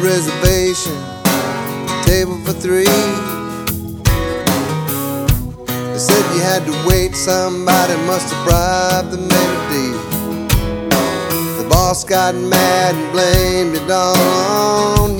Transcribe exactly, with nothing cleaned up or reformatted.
reservation, table for three. They said you had to wait, somebody must have bribed the maitre d'. The boss got mad and blamed it all on